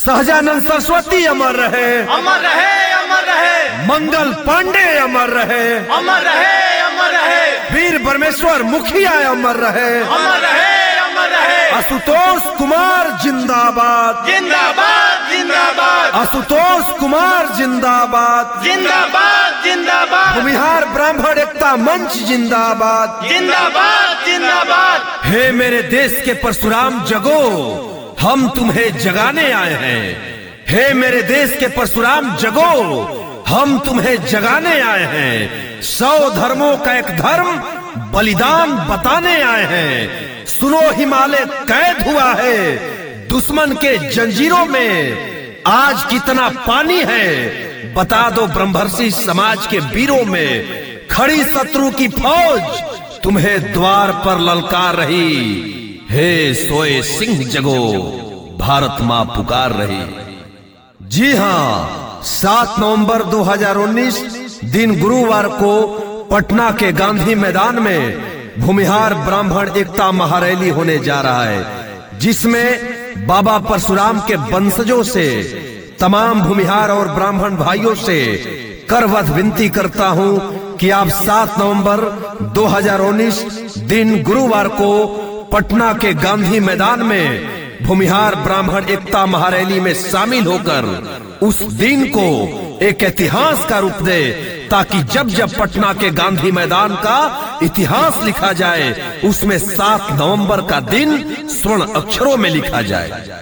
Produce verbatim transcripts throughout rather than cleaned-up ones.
सहजानंद सरस्वती अमर रहे, अमर रहे, अमर रहे। मंगल पांडे अमर रहे, अमर रहे, अमर रहे। वीर परमेश्वर मुखिया अमर रहे, अमर रहे, अमर रहे। आशुतोष कुमार जिंदाबाद, जिंदाबाद, जिंदाबाद, आशुतोष कुमार जिंदाबाद, जिंदाबाद, जिंदाबाद, भूमिहार ब्राह्मण एकता मंच जिंदाबाद, जिंदाबाद, जिंदाबाद। हे मेरे देश के परशुराम जगो, हम तुम्हें जगाने आए हैं। हे मेरे देश के परशुराम जगो, हम तुम्हें जगाने आए हैं। सौ धर्मों का एक धर्म बलिदान बताने आए हैं। सुनो हिमालय कैद हुआ है, दुश्मन के जंजीरों में आज कितना पानी है। बता दो ब्रह्मर्षि समाज के वीरों में, खड़ी शत्रु की फौज तुम्हें द्वार पर ललकार रही। हे सोए सिंह जगो, भारत मां पुकार रही। जी हाँ, सात नवंबर दो हज़ार उन्नीस दिन गुरुवार को पटना के गांधी मैदान में भूमिहार ब्राह्मण एकता महारैली होने जा रहा है, जिसमें बाबा परशुराम के वंशजों से, तमाम भूमिहार और ब्राह्मण भाइयों से करवध विनती करता हूं कि आप सात नवंबर दो हज़ार उन्नीस दिन गुरुवार को पटना के गांधी मैदान में भूमिहार ब्राह्मण एकता महारैली में शामिल होकर उस दिन को एक इतिहास का रूप दे, ताकि जब जब पटना के गांधी मैदान का इतिहास लिखा जाए, उसमें सात नवंबर का दिन स्वर्ण अक्षरों में लिखा जाए।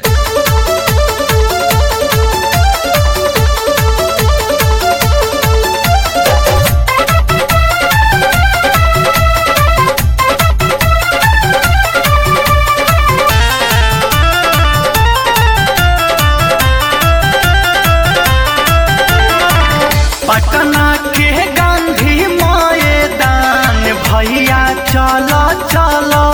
पटना के गांधी मैदान भैया चलो चलो,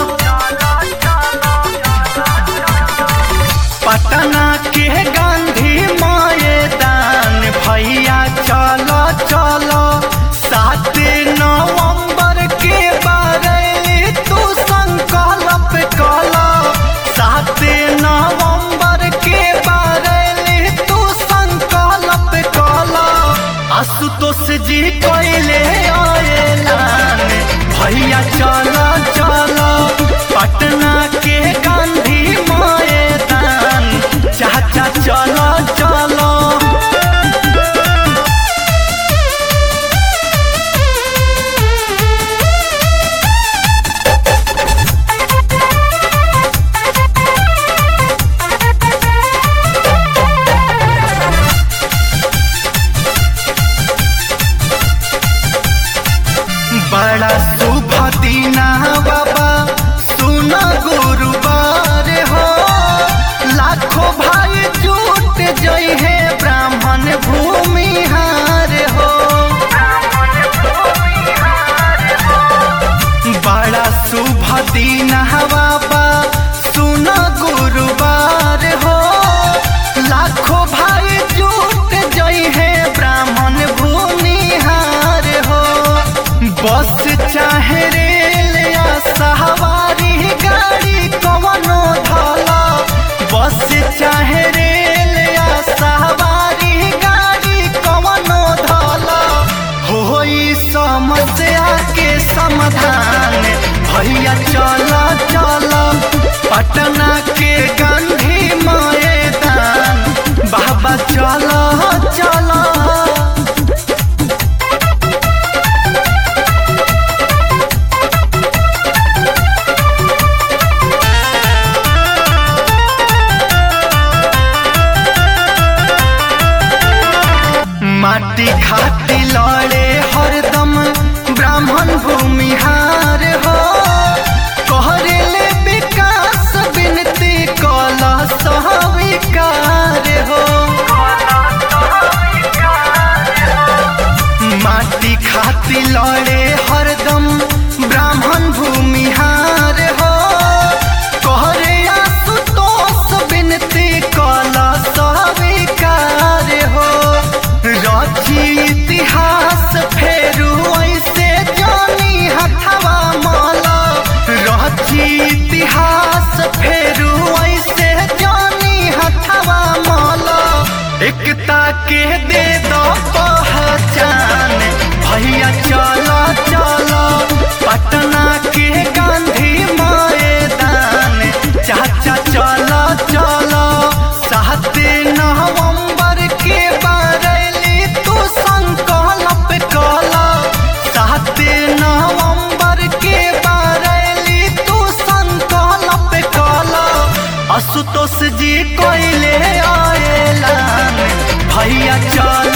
पटना के गांधी मैदान भैया चलो चलो। सात नवंबर के बारे तू संकल्प कलो, सात नवंबर के बारे तू संकल्प कलो। आशुतोष जी कोयले ऐलान भैया चलो चलो, पटना के गांधी मैदान चाचा चलो चलो। बड़ा शुभ दीना बाबा सुना गुरुवार हो, लाखों भाई जुट जई है ब्राह्मण भूमिहार हो। बड़ा शुभ दीना बाबा सुना गुरुवार हो, लाखों भाई जुट जई है ब्राह्मण भूमिहार हो। बस चाहे रेल या सवारी गाड़ी कवनो धला, बस चाहे रेल या सवारी गाड़ी कवनो धला। होई समस्या के समाधान भैया चलो चलो, पटना के गांधी मैदान बाबा चलो चलो। माटी खाती लड़े हरदम ब्राह्मण भूमिहार हो, कहरेले विकास विनती कला स्वीकार हो। माटी खाती लड़े हरदम ब्राह्मण भूमिहार हो, कहरे आशुतोष विनती कला स्वीकार हो। रची इतिहास फेरू ऐसे जानी हथवा माला, रची इतिहास फेरू ऐसे जानी हथवा माला। एकता के दे दो पहचान भैया चलो चलो पटना के गांधी मैदान चाचा चलो चलो सात नवंबर के बरैली तू संकल्प कला सात नवंबर के बरैली तू संकल्प कला आशुतोष जी कोइले आएलान भैया चल